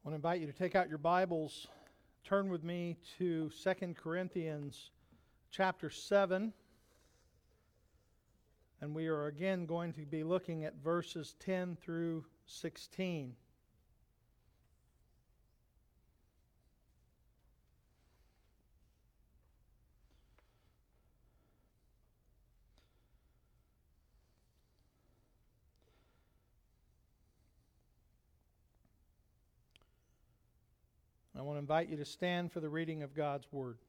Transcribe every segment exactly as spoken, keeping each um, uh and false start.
I want to invite you to take out your Bibles, turn with me to Second Corinthians chapter seven, and we are again going to be looking at verses ten through sixteen. I want to invite you to stand for the reading of God's Word.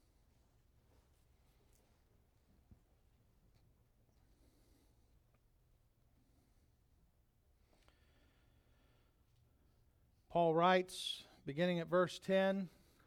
Paul writes, beginning at verse ten,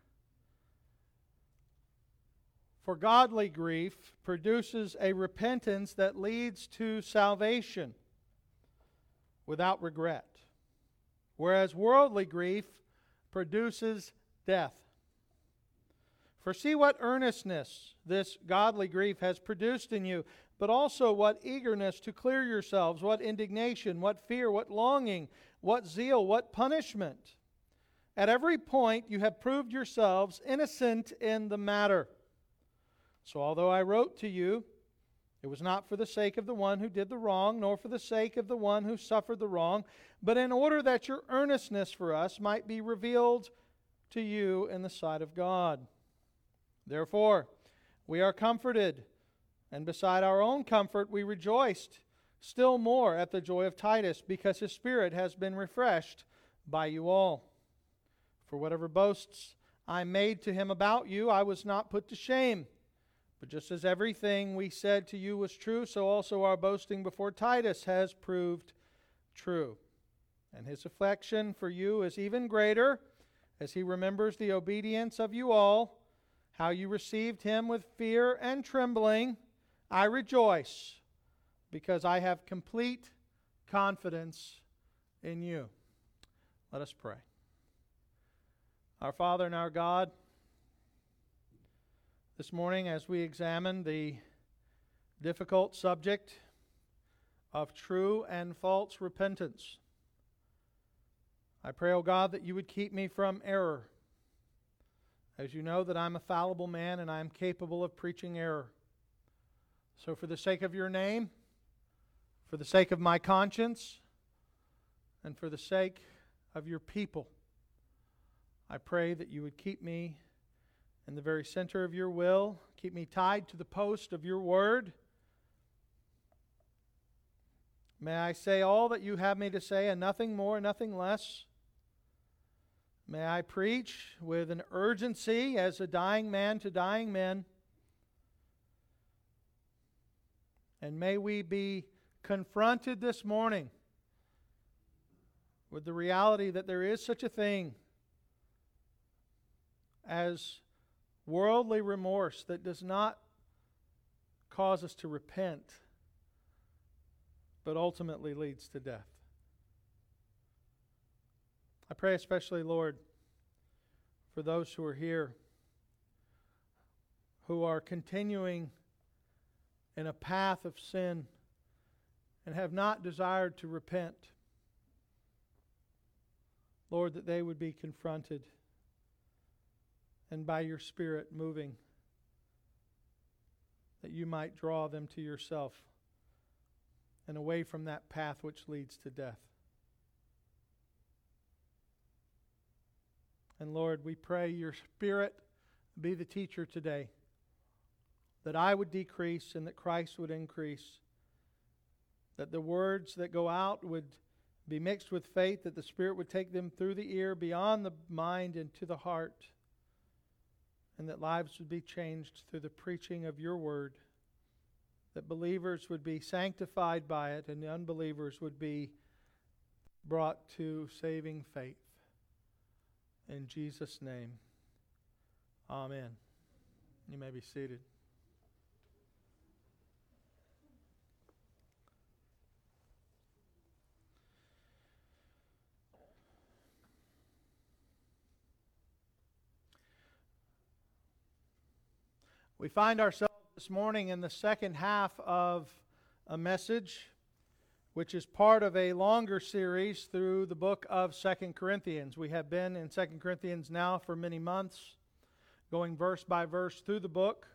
"For godly grief produces a repentance that leads to salvation without regret, whereas worldly grief produces death. For see what earnestness this godly grief has produced in you, but also what eagerness to clear yourselves, what indignation, what fear, what longing, what zeal, what punishment. At every point you have proved yourselves innocent in the matter. So although I wrote to you, it was not for the sake of the one who did the wrong, nor for the sake of the one who suffered the wrong, but in order that your earnestness for us might be revealed to you in the sight of God. Therefore, we are comforted, and beside our own comfort we rejoiced still more at the joy of Titus, because his spirit has been refreshed by you all. For whatever boasts I made to him about you, I was not put to shame. But just as everything we said to you was true, so also our boasting before Titus has proved true. And his affection for you is even greater, as he remembers the obedience of you all, how you received him with fear and trembling. I rejoice, because I have complete confidence in you." Let us pray. Our Father and our God, this morning, as we examine the difficult subject of true and false repentance, I pray, O God, that you would keep me from error. As you know that I'm a fallible man and I'm capable of preaching error. So for the sake of your name, for the sake of my conscience, and for the sake of your people, I pray that you would keep me in the very center of your will. Keep me tied to the post of your word. May I say all that you have me to say, and nothing more, nothing less. May I preach with an urgency as a dying man to dying men. And may we be confronted this morning with the reality that there is such a thing as worldly remorse that does not cause us to repent, but ultimately leads to death. I pray especially, Lord, for those who are here who are continuing in a path of sin and have not desired to repent. Lord, that they would be confronted and by your Spirit moving, that you might draw them to yourself and away from that path which leads to death. And Lord, we pray your Spirit be the teacher today, that I would decrease and that Christ would increase, that the words that go out would be mixed with faith, that the Spirit would take them through the ear, beyond the mind, and to the heart, and that lives would be changed through the preaching of your word, that believers would be sanctified by it, and the unbelievers would be brought to saving faith. In Jesus' name, amen. You may be seated. We find ourselves this morning in the second half of a message which is part of a longer series through the book of Second Corinthians. We have been in Second Corinthians now for many months, going verse by verse through the book.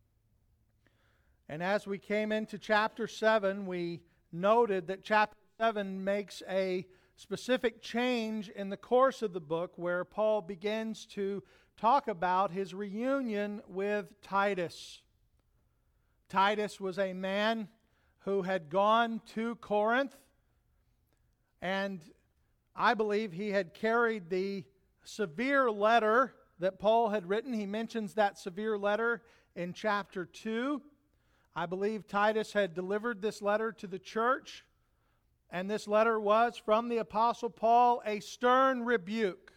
And as we came into chapter seven, we noted that chapter seven makes a specific change in the course of the book where Paul begins to talk about his reunion with Titus. Titus was a man who had gone to Corinth, and I believe he had carried the severe letter that Paul had written. He mentions that severe letter in chapter two. I believe Titus had delivered this letter to the church, and this letter was from the Apostle Paul a stern rebuke.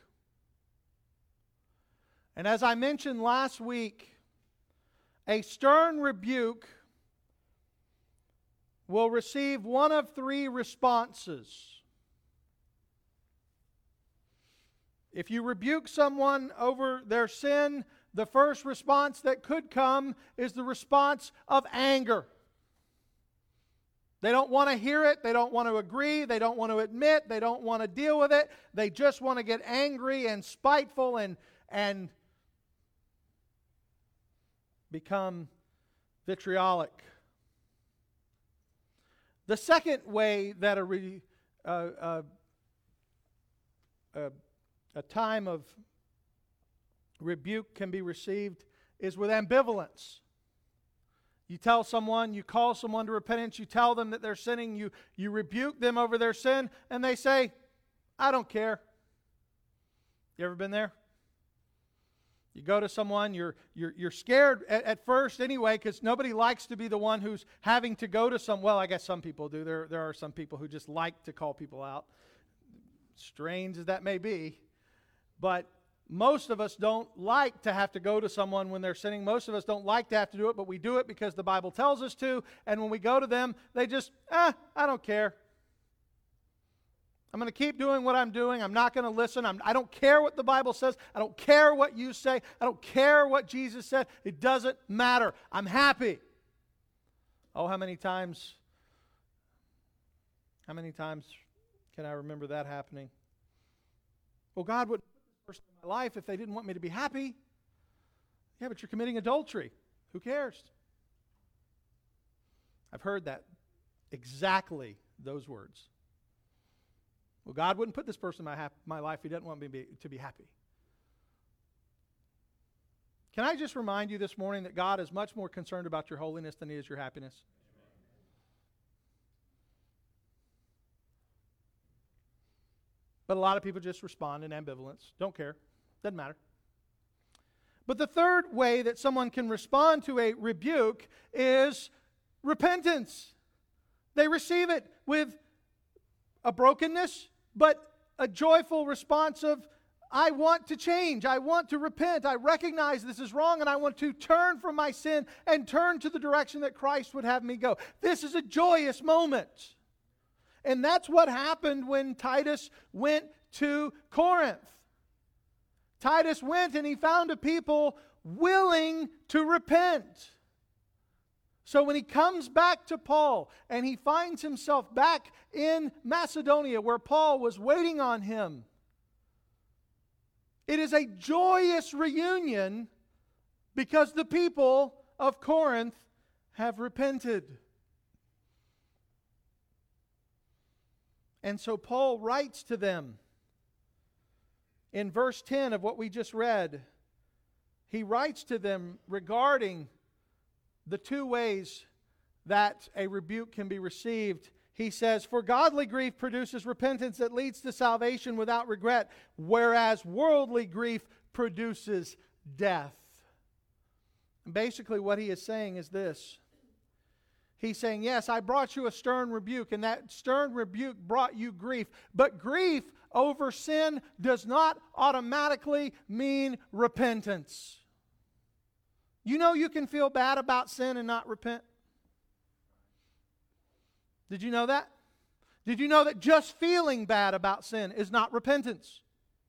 And as I mentioned last week, a stern rebuke will receive one of three responses. If you rebuke someone over their sin, the first response that could come is the response of anger. They don't want to hear it. They don't want to agree. They don't want to admit. They don't want to deal with it. They just want to get angry and spiteful and, and become vitriolic. The second way that a, re, uh, uh, uh, a time of rebuke can be received is with ambivalence. You tell someone, you call someone to repentance, you tell them that they're sinning, you, you rebuke them over their sin, and they say, I don't care. You ever been there? You go to someone, you're you're you're scared at, at first anyway, because nobody likes to be the one who's having to go to some, well, I guess some people do. There, there are some people who just like to call people out, strange as that may be. But most of us don't like to have to go to someone when they're sinning. Most of us don't like to have to do it, but we do it because the Bible tells us to. And when we go to them, they just, ah, I don't care. I'm going to keep doing what I'm doing. I'm not going to listen. I'm, I don't care what the Bible says. I don't care what you say. I don't care what Jesus said. It doesn't matter. I'm happy. Oh, how many times, how many times can I remember that happening? Well, God would put this person in my life if they didn't want me to be happy. Yeah, but you're committing adultery. Who cares? I've heard that, exactly those words. Well, God wouldn't put this person in my, hap- my life if He doesn't want me to be, to be happy. Can I just remind you this morning that God is much more concerned about your holiness than He is your happiness? But a lot of people just respond in ambivalence. Don't care. Doesn't matter. But the third way that someone can respond to a rebuke is repentance. They receive it with a brokenness, but a joyful response of, I want to change. I want to repent. I recognize this is wrong, and I want to turn from my sin and turn to the direction that Christ would have me go. This is a joyous moment. And that's what happened when Titus went to Corinth. Titus went and he found a people willing to repent. So when he comes back to Paul and he finds himself back in Macedonia where Paul was waiting on him, it is a joyous reunion because the people of Corinth have repented. And so Paul writes to them in verse ten of what we just read. He writes to them regarding the two ways that a rebuke can be received. He says, for godly grief produces repentance that leads to salvation without regret, whereas worldly grief produces death. And basically what he is saying is this. He's saying, yes, I brought you a stern rebuke, and that stern rebuke brought you grief. But grief over sin does not automatically mean repentance. You know you can feel bad about sin and not repent? Did you know that? Did you know that just feeling bad about sin is not repentance?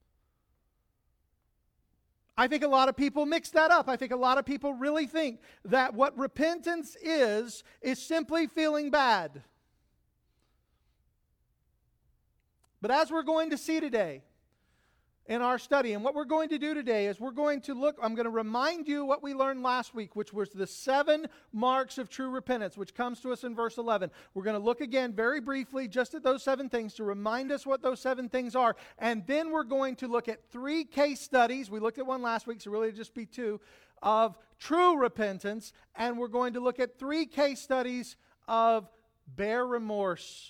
I think a lot of people mix that up. I think a lot of people really think that what repentance is, is simply feeling bad. But as we're going to see today in our study, and what we're going to do today is we're going to look, I'm going to remind you what we learned last week, which was the seven marks of true repentance, which comes to us in verse eleven. We're going to look again very briefly just at those seven things to remind us what those seven things are. And then we're going to look at three case studies. We looked at one last week, so really it'll just be two, of true repentance. And we're going to look at three case studies of bare remorse.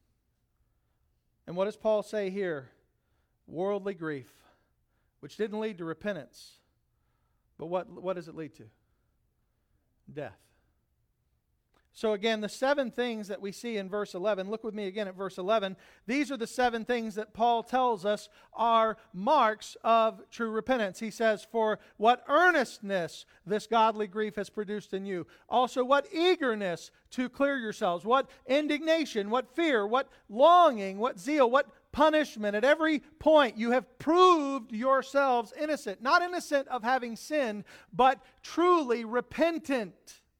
And what does Paul say here? Worldly grief, which didn't lead to repentance. But what, what does it lead to? Death. So again, the seven things that we see in verse eleven, look with me again at verse eleven. These are the seven things that Paul tells us are marks of true repentance. He says, for what earnestness this godly grief has produced in you. Also, what eagerness to clear yourselves. What indignation, what fear, what longing, what zeal, what punishment. At every point you have proved yourselves innocent. Not innocent of having sinned, but truly repentant.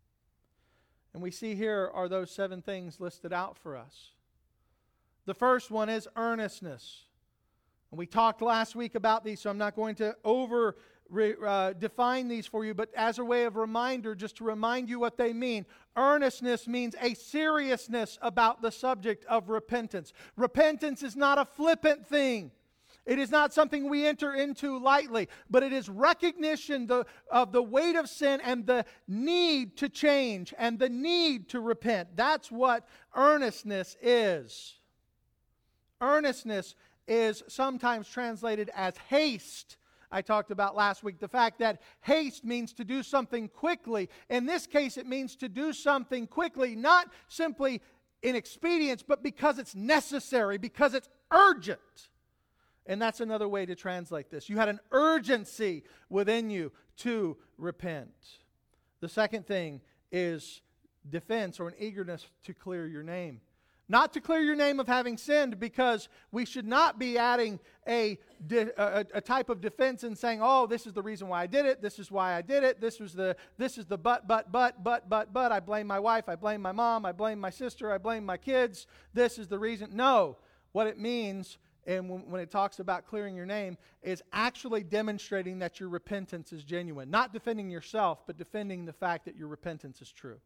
And we see here are those seven things listed out for us. The first one is earnestness. And we talked last week about these, so I'm not going to over uh, define these for you, but as a way of reminder, just to remind you what they mean. Earnestness means a seriousness about the subject of repentance. Repentance is not a flippant thing. It is not something we enter into lightly, but it is recognition the, of the weight of sin and the need to change and the need to repent. That's what earnestness is. Earnestness is sometimes translated as haste. I talked about last week the fact that haste means to do something quickly. In this case, it means to do something quickly, not simply in expedience, but because it's necessary, because it's urgent. And that's another way to translate this. You had an urgency within you to repent. The second thing is defense or an eagerness to clear your name. Not to clear your name of having sinned, because we should not be adding a, a, a type of defense and saying, oh, this is the reason why I did it, this is why I did it, this was the this is the but, but, but, but, but, but, I blame my wife, I blame my mom, I blame my sister, I blame my kids, this is the reason. No, what it means, and when, when it talks about clearing your name, is actually demonstrating that your repentance is genuine. Not defending yourself, but defending the fact that your repentance is true.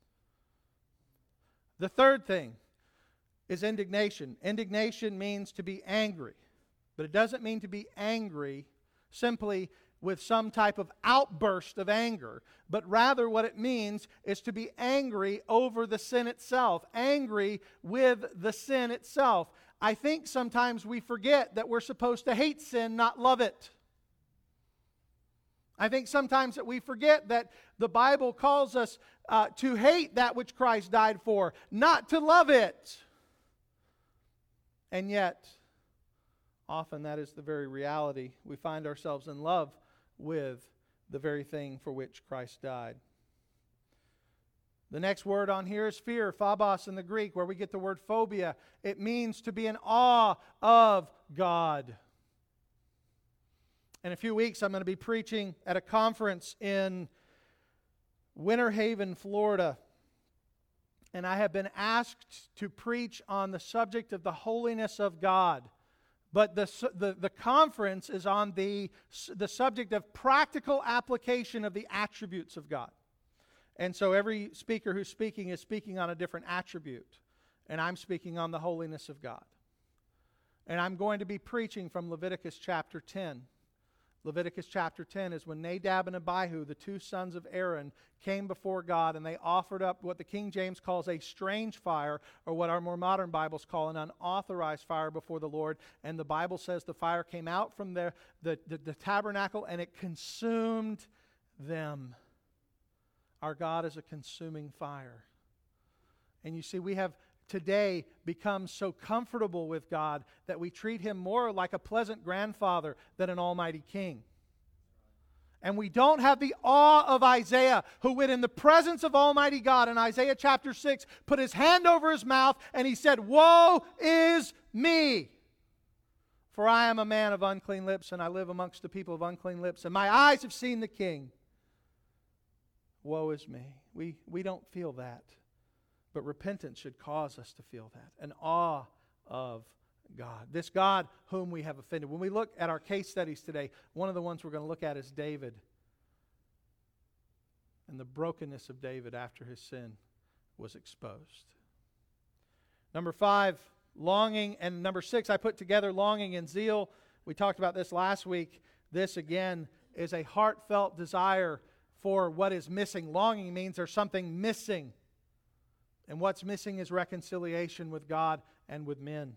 The third thing is indignation. Indignation means to be angry. But it doesn't mean to be angry simply with some type of outburst of anger. But rather what it means is to be angry over the sin itself. Angry with the sin itself. I think sometimes we forget that we're supposed to hate sin, not love it. I think sometimes that we forget that the Bible calls us uh, to hate that which Christ died for, not to love it. And yet, often that is the very reality. We find ourselves in love with the very thing for which Christ died. The next word on here is fear, phobos in the Greek, where we get the word phobia. It means to be in awe of God. In a few weeks, I'm going to be preaching at a conference in Winter Haven, Florida. And I have been asked to preach on the subject of the holiness of God. But the, the, the conference is on the, the subject of practical application of the attributes of God. And so every speaker who's speaking is speaking on a different attribute. And I'm speaking on the holiness of God. And I'm going to be preaching from Leviticus chapter ten. Leviticus chapter ten is when Nadab and Abihu, the two sons of Aaron, came before God and they offered up what the King James calls a strange fire, or what our more modern Bibles call an unauthorized fire before the Lord. And the Bible says the fire came out from the, the, the, the tabernacle and it consumed them. Our God is a consuming fire. And you see, we have today become so comfortable with God that we treat Him more like a pleasant grandfather than an almighty king. And we don't have the awe of Isaiah, who went in the presence of Almighty God in Isaiah chapter six, put his hand over his mouth, and he said, "Woe is me! For I am a man of unclean lips, and I live amongst the people of unclean lips, and my eyes have seen the King. Woe is me." We, we don't feel that. But repentance should cause us to feel that. An awe of God, this God whom we have offended. When we look at our case studies today, one of the ones we're going to look at is David and the brokenness of David after his sin was exposed. Number five, longing. And number six, I put together longing and zeal. We talked about this last week. This, again, is a heartfelt desire for what is missing. Longing means there's something missing. And what's missing is reconciliation with God and with men.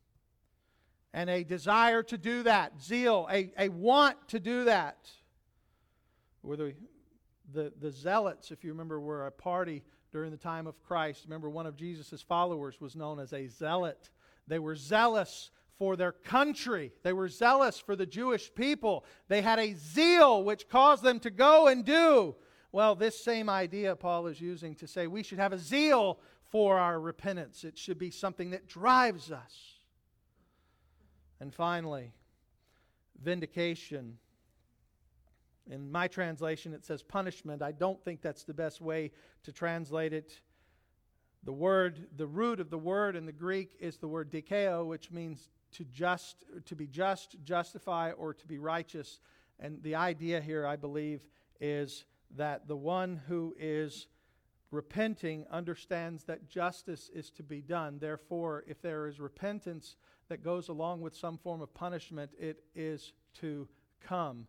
And a desire to do that. Zeal, a, a want to do that. Were the, the, the zealots, if you remember, were a party during the time of Christ. Remember, one of Jesus' followers was known as a zealot. They were zealous for their country. They were zealous for the Jewish people. They had a zeal which caused them to go and do. Well, this same idea Paul is using to say we should have a zeal for our repentance. It should be something that drives us. And finally, vindication. In my translation, it says punishment. I don't think that's the best way to translate it. The word, the root of the word in the Greek is the word dikeo, which means to just, to be just, justify, or to be righteous. And the idea here, I believe, is that the one who is repenting understands that justice is to be done. Therefore, if there is repentance that goes along with some form of punishment, it is to come.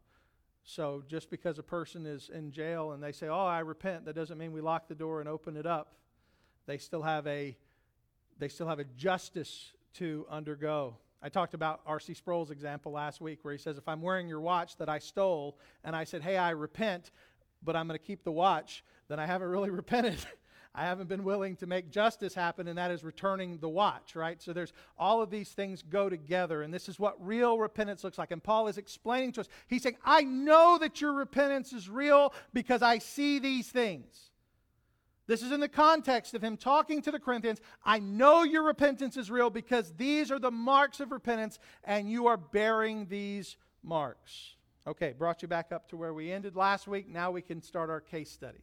So just because a person is in jail and they say, oh, I repent, that doesn't mean we lock the door and open it up. They still have a, they still have a justice to undergo. I talked about R C Sproul's example last week where he says, if I'm wearing your watch that I stole and I said, hey, I repent, but I'm going to keep the watch, then I haven't really repented. I haven't been willing to make justice happen, and that is returning the watch, right? So there's all of these things go together, and this is what real repentance looks like. And Paul is explaining to us, he's saying, I know that your repentance is real because I see these things. This is in the context of him talking to the Corinthians. I know your repentance is real because these are the marks of repentance, and you are bearing these marks. Okay, brought you back up to where we ended last week. Now we can start our case studies.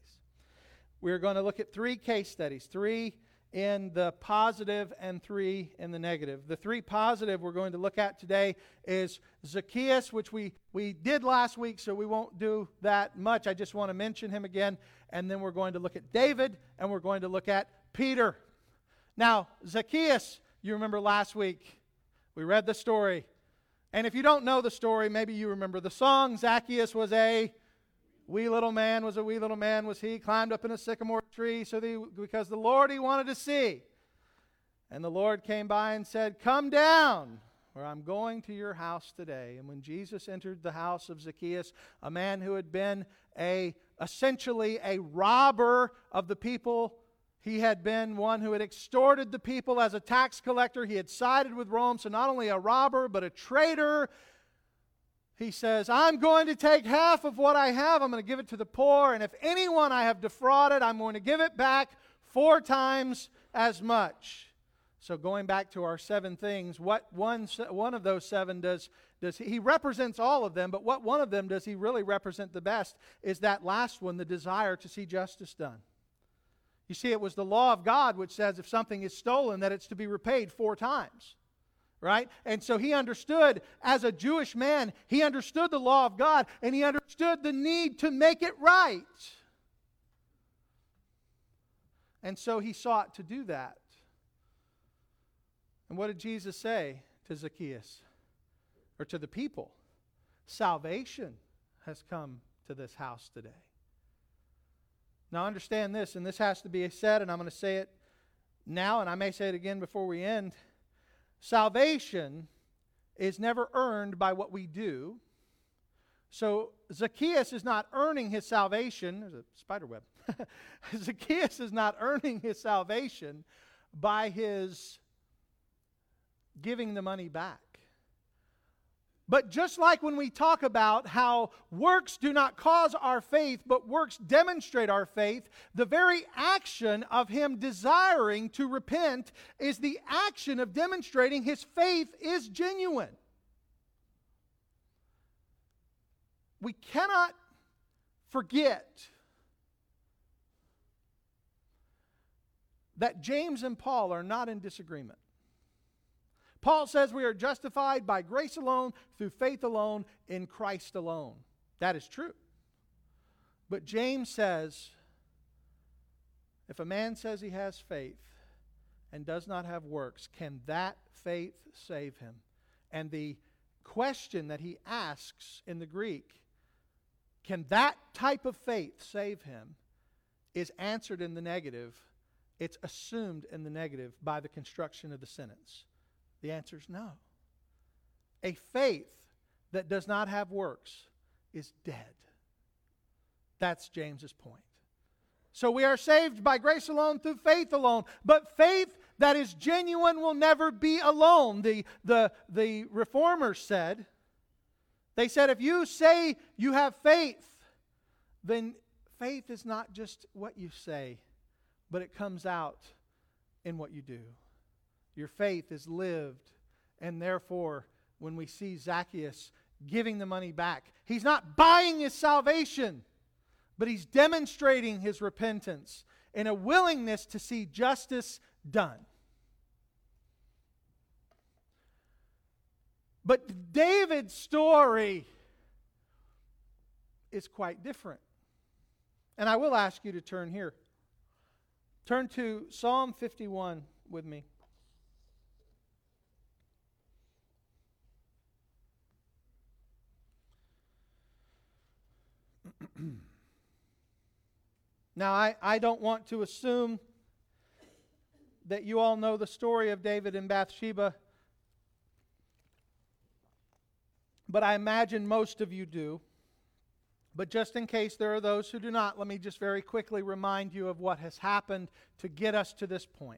We're going to look at three case studies, three in the positive and three in the negative. The three positive we're going to look at today is Zacchaeus, which we, we did last week, so we won't do that much. I just want to mention him again. And then we're going to look at David, and we're going to look at Peter. Now, Zacchaeus, you remember last week, we read the story. And if you don't know the story, maybe you remember the song. Zacchaeus was a wee little man, was a wee little man, was he, climbed up in a sycamore tree so that he, because the Lord he wanted to see. And the Lord came by and said, come down, or I'm going to your house today. And when Jesus entered the house of Zacchaeus, a man who had been a essentially a robber of the people, he had been one who had extorted the people as a tax collector. He had sided with Rome, so not only a robber, but a traitor. He says, I'm going to take half of what I have. I'm going to give it to the poor. And if anyone I have defrauded, I'm going to give it back four times as much. So going back to our seven things, what one, one of those seven does, does he, he represents all of them, but what one of them does he really represent the best is that last one, the desire to see justice done. You see, it was the law of God which says if something is stolen, that it's to be repaid four times. Right? And so he understood, as a Jewish man, he understood the law of God, and he understood the need to make it right. And so he sought to do that. And what did Jesus say to Zacchaeus? Or to the people? Salvation has come to this house today. Now understand this, and this has to be said, and I'm going to say it now, and I may say it again before we end. Salvation is never earned by what we do. So Zacchaeus is not earning his salvation. There's a spider web. Zacchaeus is not earning his salvation by his giving the money back. But just like when we talk about how works do not cause our faith, but works demonstrate our faith, the very action of him desiring to repent is the action of demonstrating his faith is genuine. We cannot forget that James and Paul are not in disagreement. Paul says we are justified by grace alone, through faith alone, in Christ alone. That is true. But James says, if a man says he has faith and does not have works, can that faith save him? And the question that he asks in the Greek, can that type of faith save him, is answered in the negative. It's assumed in the negative by the construction of the sentence. The answer is no. A faith that does not have works is dead. That's James's point. So we are saved by grace alone, through faith alone. But faith that is genuine will never be alone. The, the, the reformers said, they said, if you say you have faith, then faith is not just what you say, but it comes out in what you do. Your faith is lived, and therefore, when we see Zacchaeus giving the money back, he's not buying his salvation, but he's demonstrating his repentance and a willingness to see justice done. But David's story is quite different. And I will ask you to turn here. Turn to Psalm fifty-one with me. Now, I, I don't want to assume that you all know the story of David and Bathsheba, but I imagine most of you do. But just in case there are those who do not, let me just very quickly remind you of what has happened to get us to this point.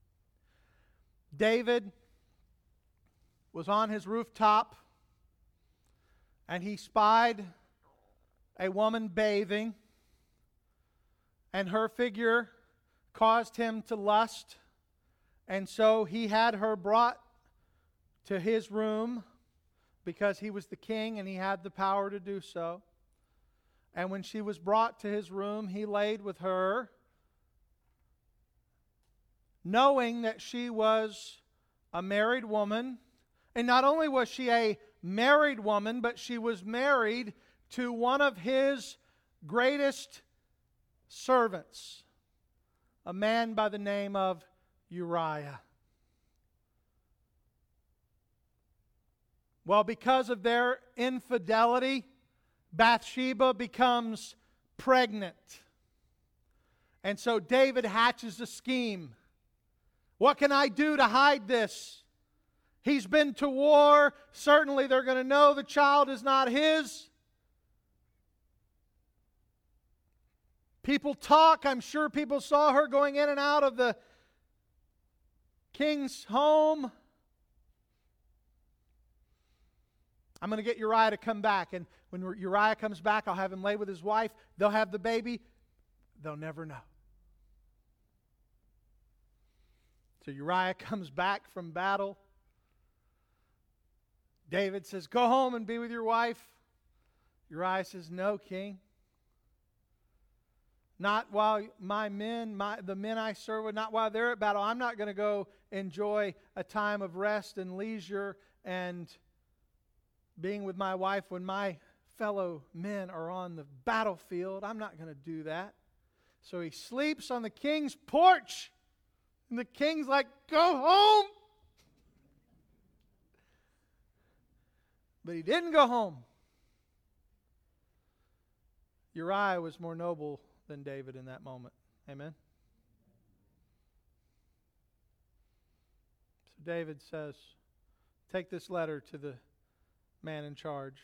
David was on his rooftop, and he spied a woman bathing, and her figure caused him to lust, and so he had her brought to his room because he was the king and he had the power to do so. And when she was brought to his room, he laid with her, knowing that she was a married woman. And not only was she a married woman, but she was married to one of his greatest servants, a man by the name of Uriah. Well, because of their infidelity, Bathsheba becomes pregnant. And so David hatches a scheme. What can I do to hide this? He's been to war. Certainly they're going to know the child is not his. People talk. I'm sure people saw her going in and out of the king's home. I'm going to get Uriah to come back. And when Uriah comes back, I'll have him lay with his wife. They'll have the baby. They'll never know. So Uriah comes back from battle. David says, go home and be with your wife. Uriah says, no, king. Not while my men, my, the men I serve with, not while they're at battle. I'm not going to go enjoy a time of rest and leisure and being with my wife when my fellow men are on the battlefield. I'm not going to do that. So he sleeps on the king's porch. And the king's like, go home. But he didn't go home. Uriah was more noble than David in that moment. Amen? So David says, take this letter to the man in charge.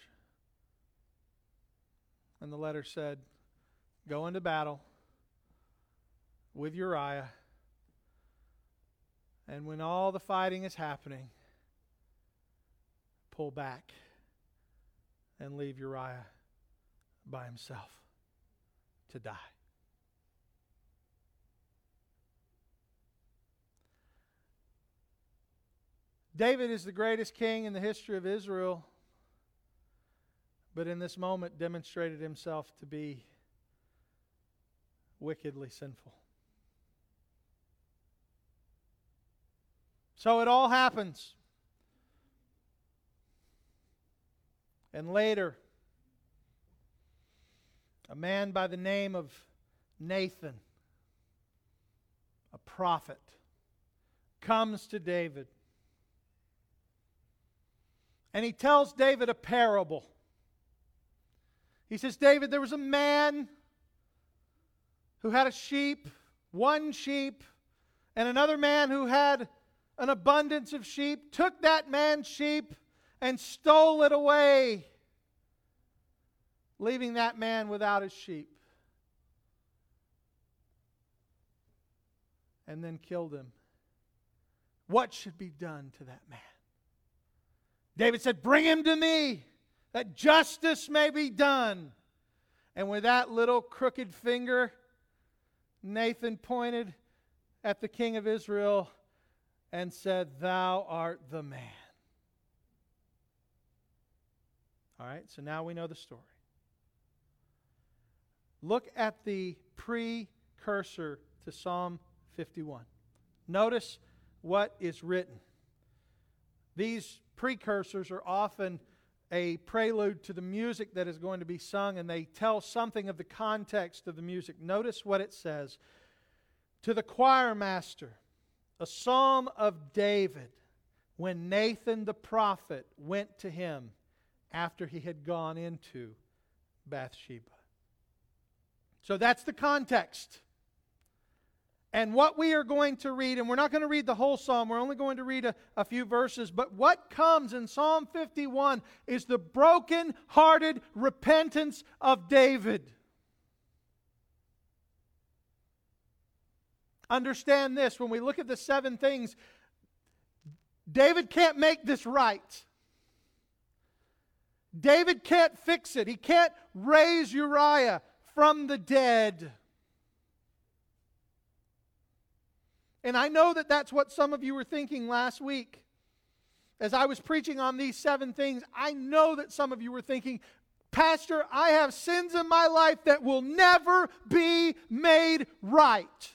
And the letter said, go into battle with Uriah. And when all the fighting is happening, pull back and leave Uriah by himself to die. David is the greatest king in the history of Israel, but in this moment demonstrated himself to be wickedly sinful. So it all happens. And later, a man by the name of Nathan, a prophet, comes to David. And he tells David a parable. He says, David, there was a man who had a sheep, one sheep, and another man who had an abundance of sheep, took that man's sheep and stole it away, leaving that man without his sheep, and then killed him. What should be done to that man? David said, bring him to me, that justice may be done. And with that little crooked finger, Nathan pointed at the king of Israel and said, thou art the man. All right, so now we know the story. Look at the precursor to Psalm fifty-one. Notice what is written. These precursors are often a prelude to the music that is going to be sung, and they tell something of the context of the music. Notice what it says. To the choir master, a psalm of David, when Nathan the prophet went to him after he had gone into Bathsheba. So that's the context. And what we are going to read, and we're not going to read the whole psalm, we're only going to read a, a few verses, but what comes in Psalm fifty-one is the broken-hearted repentance of David. Understand this, when we look at the seven things, David can't make this right. David can't fix it. He can't raise Uriah from the dead. And I know that that's what some of you were thinking last week. As I was preaching on these seven things, I know that some of you were thinking, Pastor, I have sins in my life that will never be made right.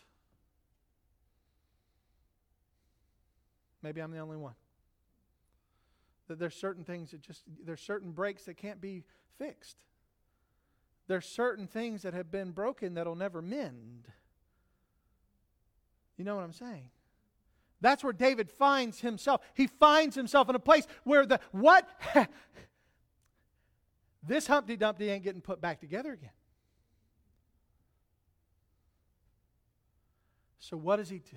Maybe I'm the only one. That there's certain things that just, there's certain breaks that can't be fixed. There's certain things that have been broken that'll never mend. You know what I'm saying? That's where David finds himself. He finds himself in a place where the, what? This Humpty Dumpty ain't getting put back together again. So what does he do?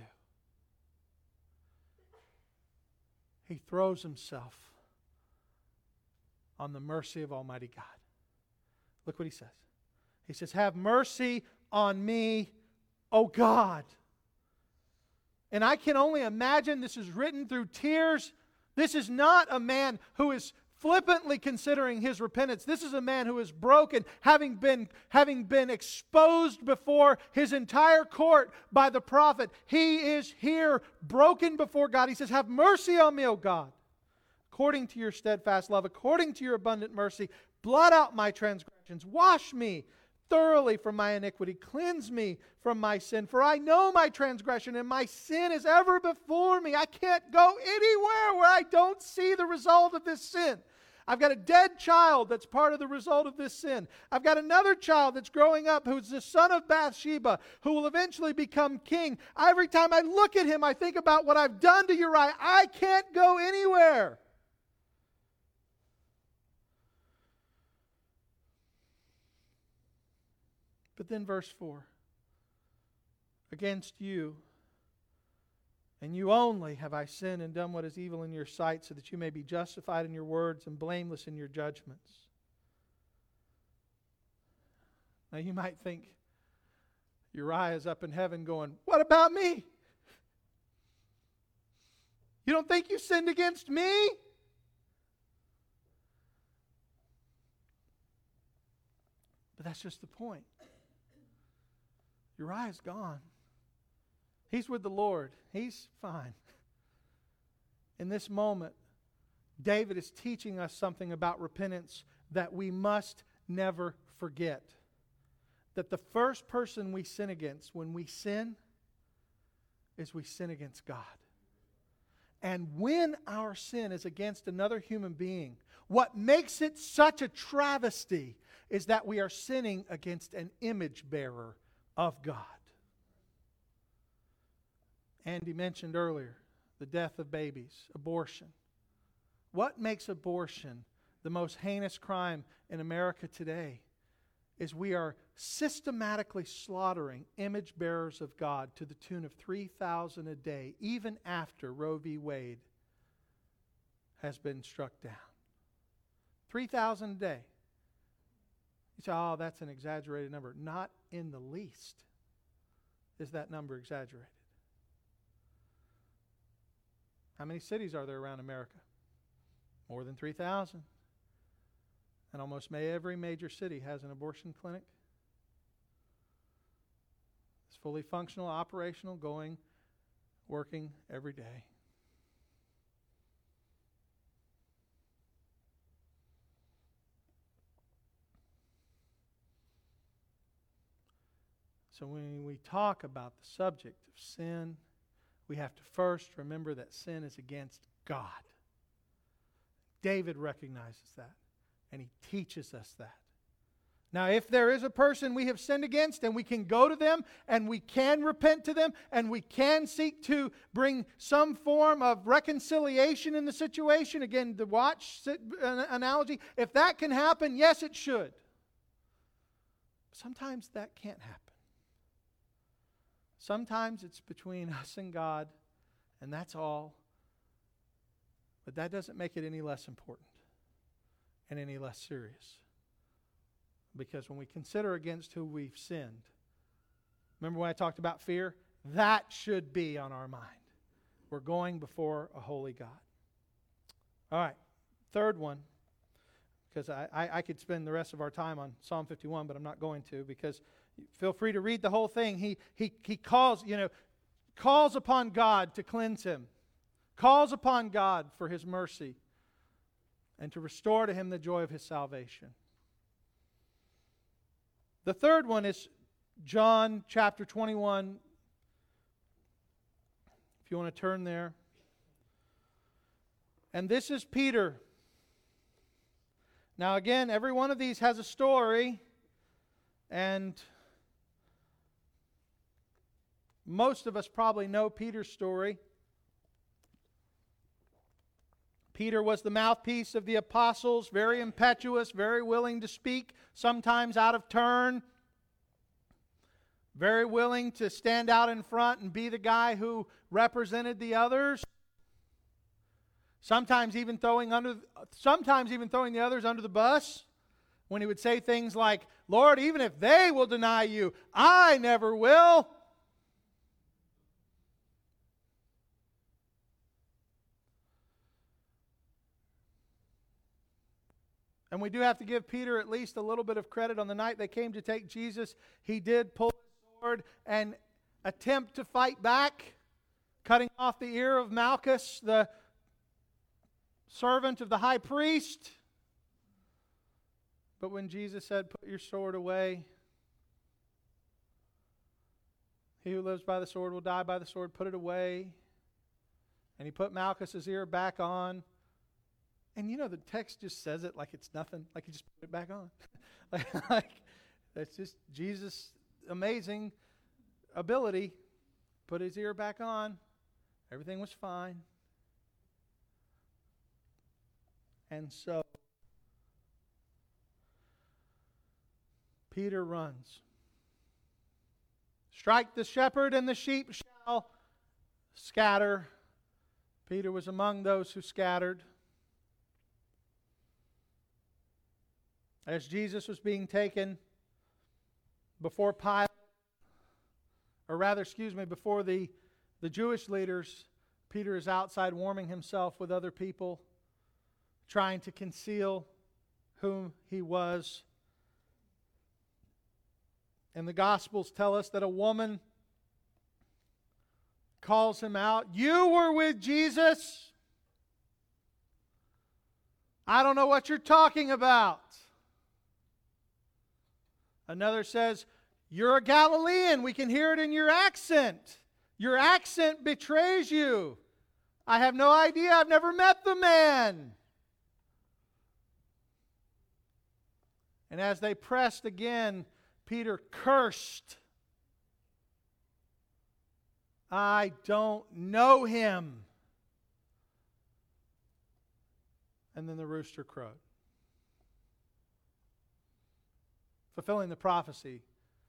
He throws himself on the mercy of Almighty God. Look what he says. He says, have mercy on me, O God. And I can only imagine this is written through tears. This is not a man who is flippantly considering his repentance. This is a man who is broken, having been, having been exposed before his entire court by the prophet. He is here, broken before God. He says, have mercy on me, O God, according to your steadfast love, according to your abundant mercy. Blot out my transgressions. Wash me thoroughly from my iniquity. Cleanse me from my sin. For I know my transgression, and my sin is ever before me. I can't go anywhere where I don't see the result of this sin. I've got a dead child that's part of the result of this sin. I've got another child that's growing up who's the son of Bathsheba, who will eventually become king. Every time I look at him, I think about what I've done to Uriah. I can't go anywhere. But then verse four, against you, and you only have I sinned and done what is evil in your sight, so that you may be justified in your words and blameless in your judgments. Now you might think Uriah is up in heaven going, what about me? You don't think you sinned against me? But that's just the point. Uriah's gone. He's with the Lord. He's fine. In this moment, David is teaching us something about repentance that we must never forget. That the first person we sin against when we sin is we sin against God. And when our sin is against another human being, What makes it such a travesty is that we are sinning against an image bearer of God. Andy mentioned earlier the death of babies, abortion. What makes abortion the most heinous crime in America today is we are systematically slaughtering image bearers of God to the tune of three thousand a day, even after Roe v. Wade has been struck down. three thousand a day. You say, oh, that's an exaggerated number. Not in the least is that number exaggerated. How many cities are there around America? More than three thousand. And almost every major city has an abortion clinic. It's fully functional, operational, going, working every day. So when we talk about the subject of sin, we have to first remember that sin is against God. David recognizes that, and he teaches us that. Now, if there is a person we have sinned against, and we can go to them, and we can repent to them, and we can seek to bring some form of reconciliation in the situation, again, the watch analogy, if that can happen, yes, it should. Sometimes that can't happen. Sometimes it's between us and God, and that's all. But that doesn't make it any less important and any less serious. Because when we consider against who we've sinned, remember when I talked about fear? That should be on our mind. We're going before a holy God. All right, third one, because I, I, I could spend the rest of our time on Psalm fifty-one, but I'm not going to, because feel free to read the whole thing. He, he, he calls, you know, calls upon God to cleanse him. Calls upon God for His mercy and to restore to him the joy of his salvation. The third one is John chapter twenty-one. If you want to turn there. And this is Peter. Now again, every one of these has a story, and most of us probably know Peter's story. Peter was the mouthpiece of the apostles, very impetuous, very willing to speak, sometimes out of turn, very willing to stand out in front and be the guy who represented the others. Sometimes even throwing under, sometimes even throwing the others under the bus, when he would say things like, "Lord, even if they will deny you, I never will." And we do have to give Peter at least a little bit of credit. On the night they came to take Jesus, he did pull his sword and attempt to fight back, cutting off the ear of Malchus, the servant of the high priest. But when Jesus said, "Put your sword away," he who lives by the sword will die by the sword, put it away. And he put Malchus's ear back on. And you know, the text just says it like it's nothing, like he just put it back on. like, like that's just Jesus' amazing ability. Put his ear back on. Everything was fine. And so Peter runs. "Strike the shepherd and the sheep shall scatter." Peter was among those who scattered. As Jesus was being taken before Pilate, or rather, excuse me, before the, the Jewish leaders, Peter is outside warming himself with other people, trying to conceal whom he was. And the Gospels tell us that a woman calls him out. "You were with Jesus. I don't know what you're talking about." Another says, "You're a Galilean. We can hear it in your accent. Your accent betrays you. I have no idea. I've never met the man." And as they pressed again, Peter cursed. I don't know him. And then the rooster crowed, fulfilling the prophecy.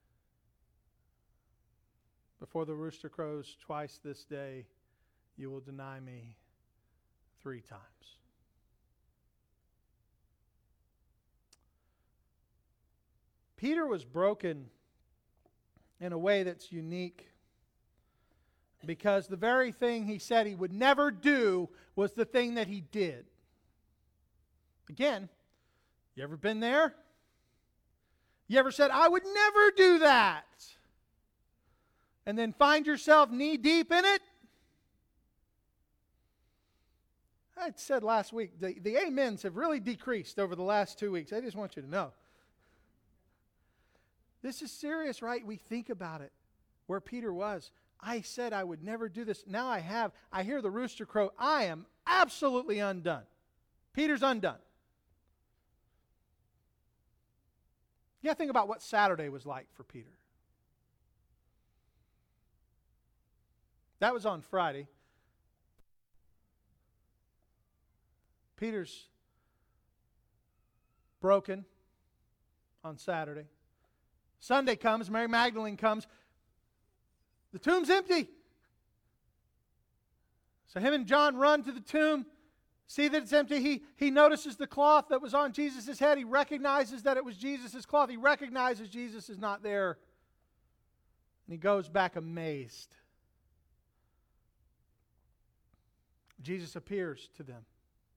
Before the rooster crows twice this day, you will deny me three times. Peter was broken in a way that's unique because the very thing he said he would never do was the thing that he did. Again, you ever been there? You ever said, I would never do that? And then find yourself knee deep in it? I said last week, the, the amens have really decreased over the last two weeks. I just want you to know. This is serious, right? We think about it. Where Peter was. I said I would never do this. Now I have. I hear the rooster crow. I am absolutely undone. Peter's undone. You got to think about what Saturday was like for Peter. That was on Friday. Peter's broken on Saturday. Sunday comes, Mary Magdalene comes. The tomb's empty. So him and John run to the tomb, see that it's empty. He, he notices the cloth that was on Jesus' head. He recognizes that it was Jesus' cloth. He recognizes Jesus is not there. And he goes back amazed. Jesus appears to them.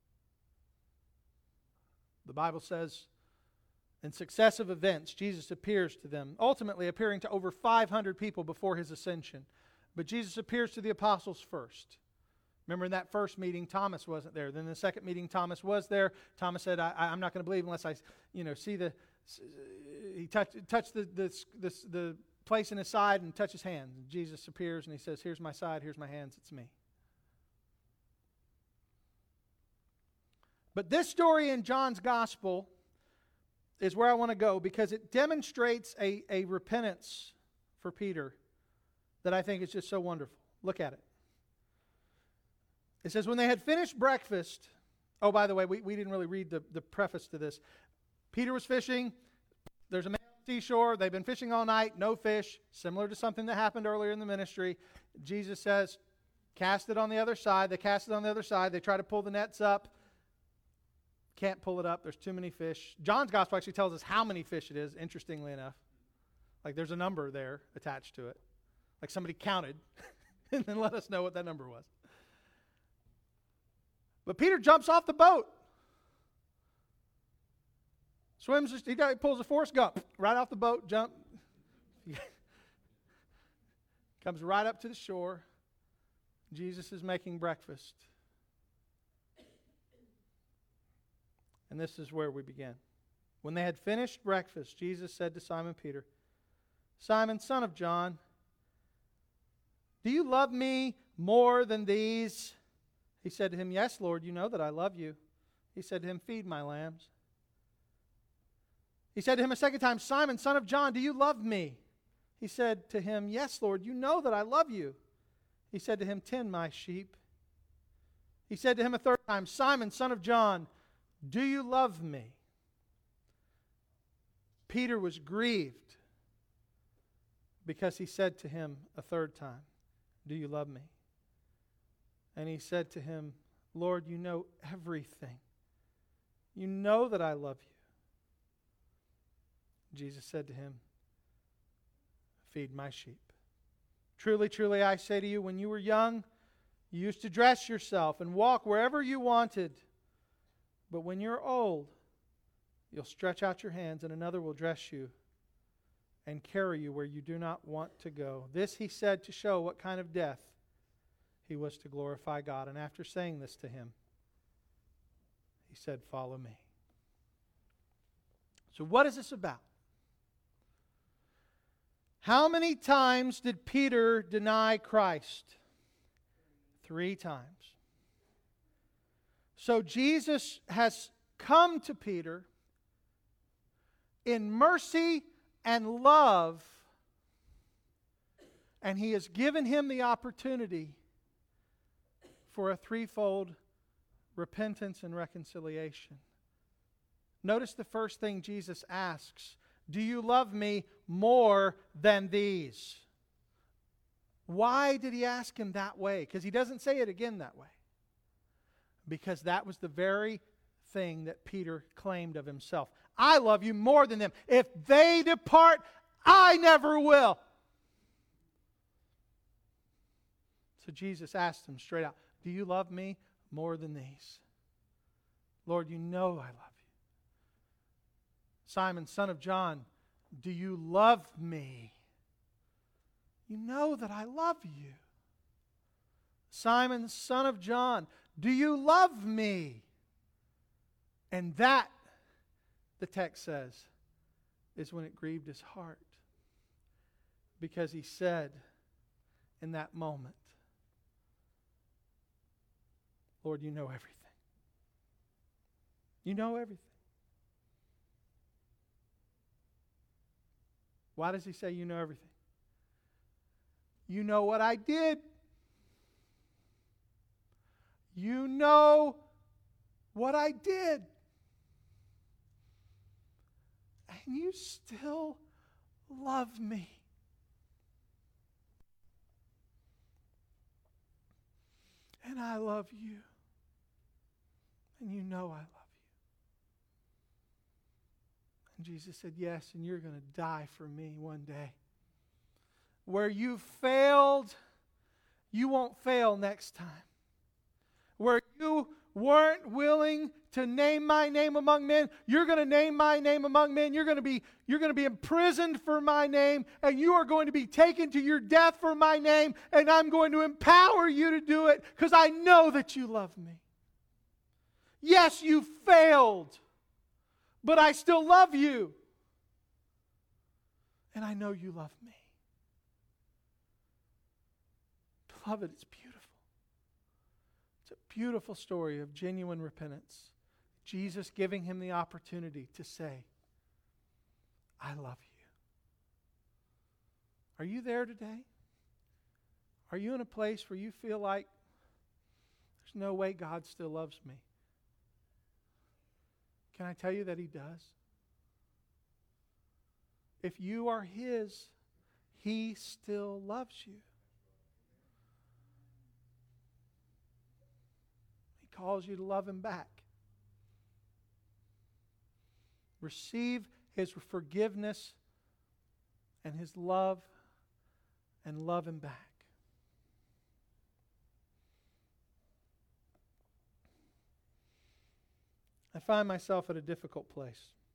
The Bible says, in successive events, Jesus appears to them, ultimately appearing to over five hundred people before his ascension. But Jesus appears to the apostles first. Remember in that first meeting, Thomas wasn't there. Then in the second meeting, Thomas was there. Thomas said, I, I'm not going to believe unless I, you know, see the, he touched, touched the, the, the, the place in his side and touch his hands. And Jesus appears and he says, here's my side, here's my hands, it's me. But this story in John's Gospel is where I want to go because it demonstrates a, a repentance for Peter that I think is just so wonderful. Look at it. It says, when they had finished breakfast, oh, by the way, we, we didn't really read the, the preface to this. Peter was fishing. There's a man on the seashore. They've been fishing all night, no fish, similar to something that happened earlier in the ministry. Jesus says, cast it on the other side. They cast it on the other side. They try to pull the nets up. Can't pull it up. There's too many fish. John's Gospel actually tells us how many fish it is, interestingly enough. Like there's a number there attached to it. Like somebody counted and then let us know what that number was. But Peter jumps off the boat. Swims, he pulls a Forrest Gump right off the boat, jump. Comes right up to the shore. Jesus is making breakfast. And this is where we begin. When they had finished breakfast, Jesus said to Simon Peter, Simon, son of John, do you love me more than these? He said to him, yes, Lord, you know that I love you. He said to him, feed my lambs. He said to him a second time, Simon, son of John, do you love me? He said to him, yes, Lord, you know that I love you. He said to him, tend my sheep. He said to him a third time, Simon, son of John, do you love me? Peter was grieved because he said to him a third time, do you love me? And he said to him, Lord, you know everything. You know that I love you. Jesus said to him, feed my sheep. Truly, truly, I say to you, when you were young, you used to dress yourself and walk wherever you wanted. But when you're old, you'll stretch out your hands and another will dress you and carry you where you do not want to go. This he said to show what kind of death he was to glorify God. And after saying this to him, he said, follow me. So what is this about? How many times did Peter deny Christ? Three times. So Jesus has come to Peter in mercy and love, and He has given him the opportunity for a threefold repentance and reconciliation. Notice the first thing Jesus asks: do you love me more than these? Why did He ask him that way? Because He doesn't say it again that way. Because that was the very thing that Peter claimed of himself. I love you more than them. If they depart, I never will. So Jesus asked him straight out, do you love me more than these? Lord, you know I love you. Simon, son of John, do you love me? You know that I love you. Simon, son of John, do you love me? And that, the text says, is when it grieved his heart. Because he said in that moment, Lord, you know everything. You know everything. Why does he say you know everything? You know what I did. You know what I did. And you still love me. And I love you. And you know I love you. And Jesus said, yes, and you're going to die for me one day. Where you failed, you won't fail next time. Where you weren't willing to name my name among men, you're going to name my name among men. You're going to be, you're going to be imprisoned for my name, and you are going to be taken to your death for my name, and I'm going to empower you to do it because I know that you love me. Yes, you failed, but I still love you. And I know you love me. Beloved, it's beautiful. It's a beautiful story of genuine repentance. Jesus giving him the opportunity to say, I love you. Are you there today? Are you in a place where you feel like there's no way God still loves me? Can I tell you that He does? If you are His, He still loves you. He calls you to love Him back. Receive His forgiveness and His love and love Him back. I find myself at a difficult place.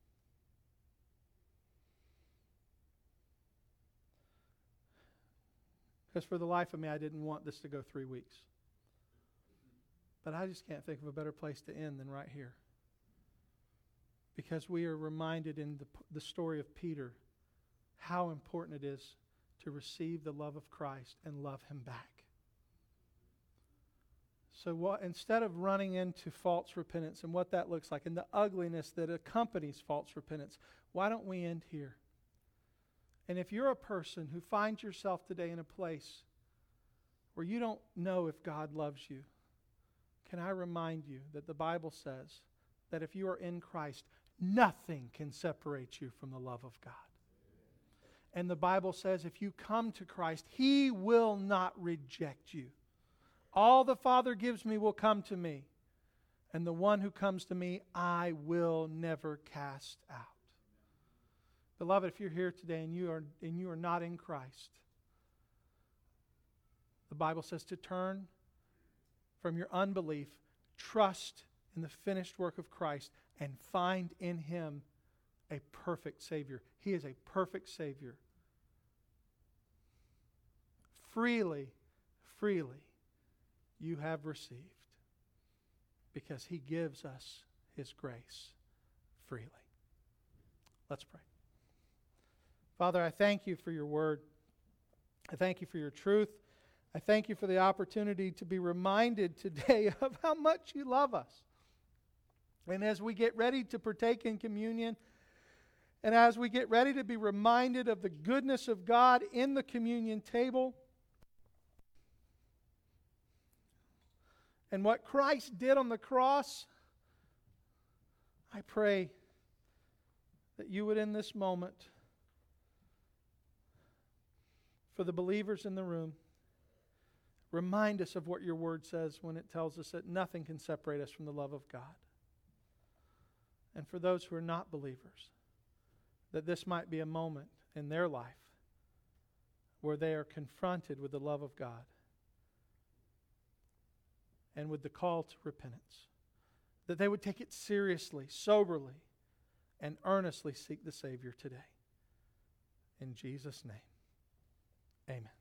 Because for the life of me, I didn't want this to go three weeks. But I just can't think of a better place to end than right here. Because we are reminded in the, the story of Peter how important it is to receive the love of Christ and love Him back. So what, instead of running into false repentance and what that looks like and the ugliness that accompanies false repentance, why don't we end here? And if you're a person who finds yourself today in a place where you don't know if God loves you, can I remind you that the Bible says that if you are in Christ, nothing can separate you from the love of God. And the Bible says if you come to Christ, He will not reject you. All the Father gives me will come to me, and the one who comes to me, I will never cast out. Beloved, if you're here today and you are and you are not in Christ, the Bible says to turn from your unbelief, trust in the finished work of Christ, and find in Him a perfect Savior. He is a perfect Savior. Freely, freely, you have received, because He gives us His grace freely. Let's pray. Father, I thank You for Your word. I thank You for Your truth. I thank You for the opportunity to be reminded today of how much You love us. And as we get ready to partake in communion, And as we get ready to be reminded of the goodness of God in the communion table and what Christ did on the cross, I pray that you would in this moment, for the believers in the room, remind us of what your word says when it tells us that nothing can separate us from the love of God. And for those who are not believers, that this might be a moment in their life where they are confronted with the love of God and with the call to repentance. That they would take it seriously, soberly, and earnestly seek the Savior today. In Jesus' name, amen.